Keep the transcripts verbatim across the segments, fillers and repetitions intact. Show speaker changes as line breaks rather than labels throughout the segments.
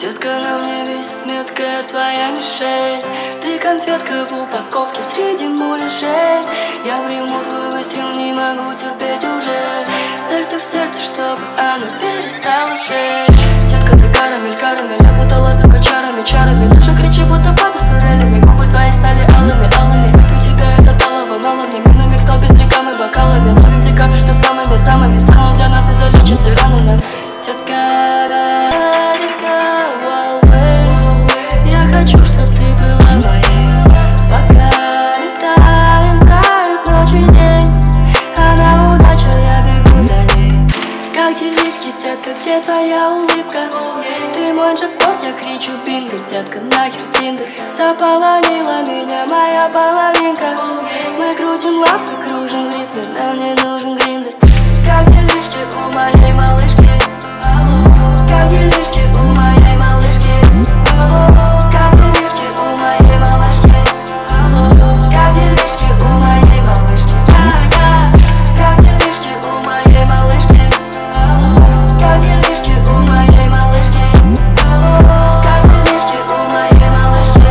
Детка, на мне висит меткая твоя мишень. Ты конфетка в упаковке среди муляжей. Я приму твой выстрел, не могу терпеть уже. Целься в сердце, чтобы оно перестало жечь. Детка, ты карамель, карамель, опутала только чарами, чарами. Даже кричи, будто фото с форелями. Губы твои стали алыми, алыми. Выпью тебя, это талого, мало мне. Минами, кто без рекламы, бокалами. Ловим декабрь, что самыми, самыми станут для нас изолечиться раны нам. Детка, да, детка, вау, эй. Я хочу, чтоб ты была моей. Пока летаем, правит ночь и день. Она удача, я бегу за ней. Как делишки, детка, где твоя улыбка? Ты мой джекпот, я кричу бинго. Детка, нахер тиндер. Заполонила меня моя половинка. Мы крутим лав и кружим в ритме. Нам не нужен гриндер. Как делишки у моей малышки? Как делишки у моей малышки? Как делишки у моей малышки? Как делишки у моей малышки? Как делишки у моей малышки? Как делишки у моей малышки? Как делишки у моей малышки?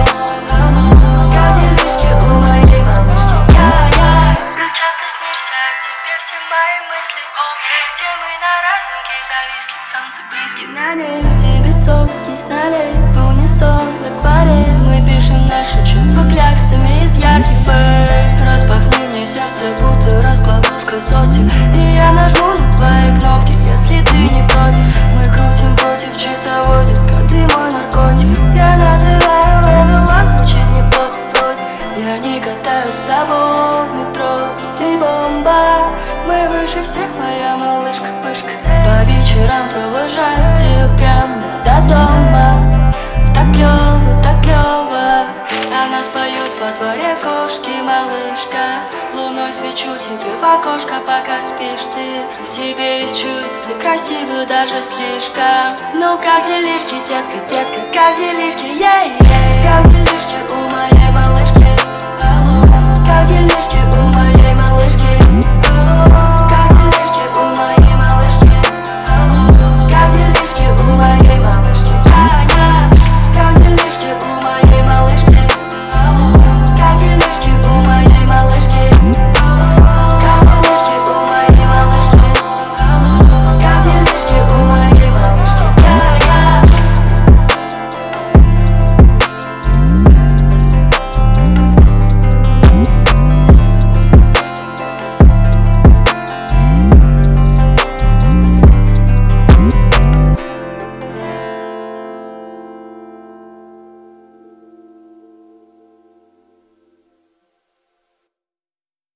Как делишки у моей малышки? Ты часто снишься, тебе все мои мысли. Где мы на радуге зависли, солнце близки на ней. Тебе соки с налей, в унисон акварель. Мы пишем наши чувства кляксами из ярких пыль. Распахни мне сердце, будто раскладушка сотик. И я нажму на твои кнопки, если ты не против. Мы крутим против часоводика, ты мой наркотик. Я называю это лав, звучит неплохо вроде. Я не катаюсь с тобой в метро, ты бомба. Мы выше всех, моя малышка пышка. По вечерам провожаю тебя прямо до дома. Так клёво, так клёво. Она споет во дворе кошки, малышка. Луной свечу тебе в окошко, пока спишь ты. В тебе есть чувства, красиво даже слишком. Ну как делишки, детка, детка, как делишки, ей.